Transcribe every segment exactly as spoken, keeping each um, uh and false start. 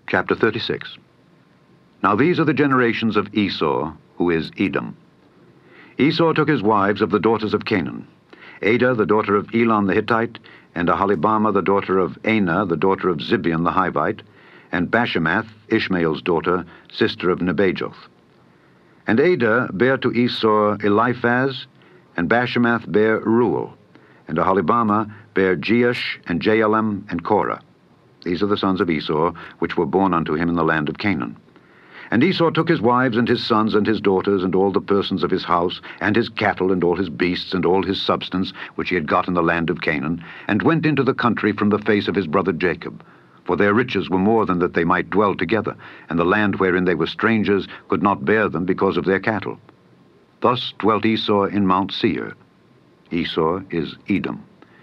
Chapter thirty-six. Now these are the generations of Esau, who is Edom. Esau took his wives of the daughters of Canaan, Adah the daughter of Elon the Hittite, and Aholibamah the daughter of Anah the daughter of Zibeon the Hivite, and Bashemath, Ishmael's daughter, sister of Nebajoth. And Adah bare to Esau Eliphaz, and Bashemath bare Reuel, and Aholibamah bare Jeush, and Jaalam, and Korah. These are the sons of Esau, which were born unto him in the land of Canaan. And Esau took his wives and his sons and his daughters and all the persons of his house, and his cattle and all his beasts and all his substance, which he had got in the land of Canaan, and went into the country from the face of his brother Jacob. For their riches were more than that they might dwell together, and the land wherein they were strangers could not bear them because of their cattle. Thus dwelt Esau in Mount Seir. Esau is Edom.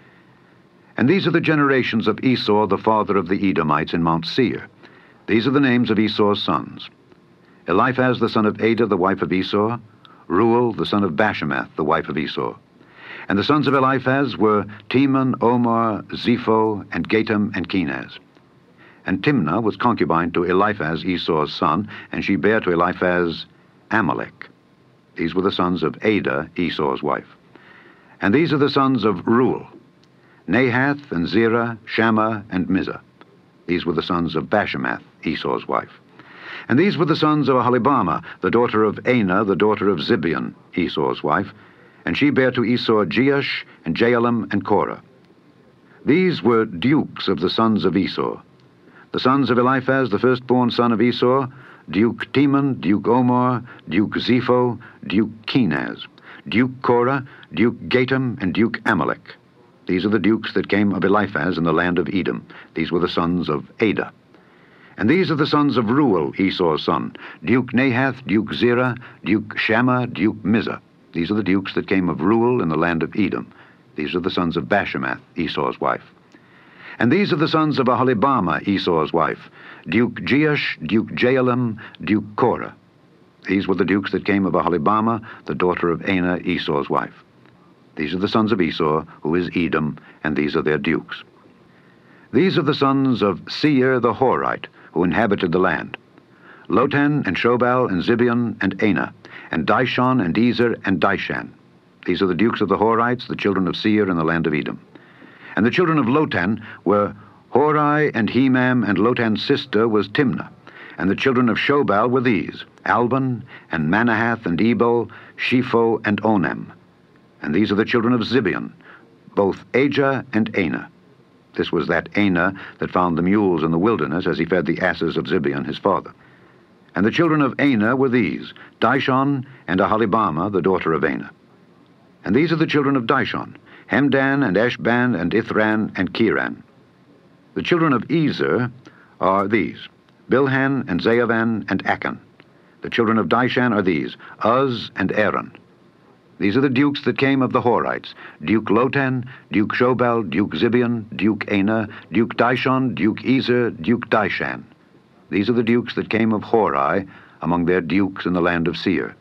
And these are the generations of Esau, the father of the Edomites, in Mount Seir. These are the names of Esau's sons: Eliphaz the son of Adah, the wife of Esau; Reuel the son of Bashemath, the wife of Esau. And the sons of Eliphaz were Teman, Omar, Zepho, and Gatam, and Kenaz. And Timnah was concubine to Eliphaz, Esau's son, and she bare to Eliphaz Amalek. These were the sons of Adah, Esau's wife. And these are the sons of Reuel: Nahath, and Zerah, Shammah, and Mizah. These were the sons of Bashemath, Esau's wife. And these were the sons of Aholibamah, the daughter of Anah, the daughter of Zibeon, Esau's wife. And she bare to Esau Jeush, and Jaalam, and Korah. These were dukes of the sons of Esau. The sons of Eliphaz, the firstborn son of Esau: Duke Teman, Duke Omar, Duke Zepho, Duke Kenaz, Duke Korah, Duke Gatam, and Duke Amalek. These are the dukes that came of Eliphaz in the land of Edom. These were the sons of Adah. And these are the sons of Reuel, Esau's son: Duke Nahath, Duke Zerah, Duke Shammah, Duke Mizah. These are the dukes that came of Reuel in the land of Edom. These are the sons of Bashemath, Esau's wife. And these are the sons of Aholibamah, Esau's wife: Duke Jeush, Duke Jaalam, Duke Korah. These were the dukes that came of Aholibamah, the daughter of Anah, Esau's wife. These are the sons of Esau, who is Edom, and these are their dukes. These are the sons of Seir the Horite, who inhabited the land: Lotan, and Shobal, and Zibeon, and Anah, and Dishon, and Ezer, and Dishan. These are the dukes of the Horites, the children of Seir in the land of Edom. And the children of Lotan were Hori, and Hemam, and Lotan's sister was Timnah. And the children of Shobal were these: Alban, and Manahath, and Ebal, Shepho, and Onem. And these are the children of Zibeon, both Ajah and Anah. This was that Anah that found the mules in the wilderness as he fed the asses of Zibeon his father. And the children of Anah were these: Dishon, and Aholibamah, the daughter of Anah. And these are the children of Dishon: Hemdan, and Eshban, and Ithran, and Kiran. The children of Ezer are these: Bilhan, and Zaavan, and Achan. The children of Dishan are these: Uz, and Aaron. These are the dukes that came of the Horites: Duke Lotan, Duke Shobal, Duke Zibeon, Duke Anah, Duke Dishon, Duke Ezer, Duke Dishan. These are the dukes that came of Hori, among their dukes in the land of Seir.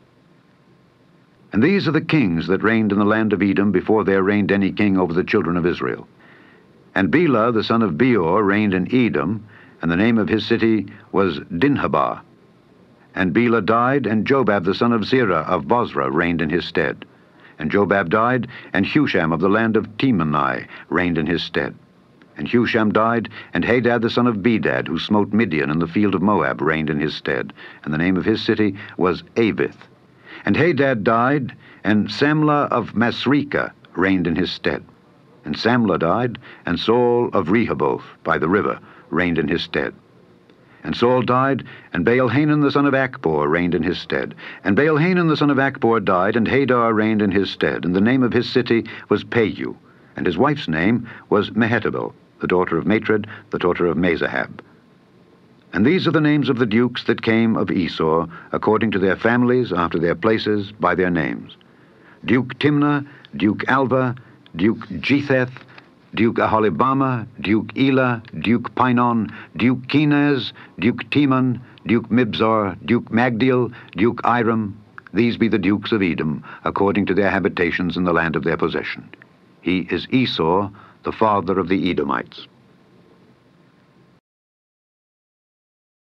And these are the kings that reigned in the land of Edom before there reigned any king over the children of Israel. And Bela the son of Beor reigned in Edom, and the name of his city was Dinhabah. And Bela died, and Jobab the son of Zerah of Bozrah reigned in his stead. And Jobab died, and Husham of the land of Temani reigned in his stead. And Husham died, and Hadad the son of Bedad, who smote Midian in the field of Moab, reigned in his stead. And the name of his city was Avith. And Hadad died, and Samlah of Masrekah reigned in his stead. And Samlah died, and Saul of Rehoboth by the river reigned in his stead. And Saul died, and Baal-Hanan the son of Achbor reigned in his stead. And Baal-Hanan the son of Achbor died, and Hadar reigned in his stead. And the name of his city was Payu, and his wife's name was Mehetabel, the daughter of Matred, the daughter of Mezahab. And these are the names of the dukes that came of Esau, according to their families, after their places, by their names: Duke Timnah, Duke Alva, Duke Jetheth, Duke Aholibamah, Duke Elah, Duke Pinon, Duke Kenaz, Duke Teman, Duke Mibzar, Duke Magdiel, Duke Iram. These be the dukes of Edom, according to their habitations in the land of their possession. He is Esau, the father of the Edomites.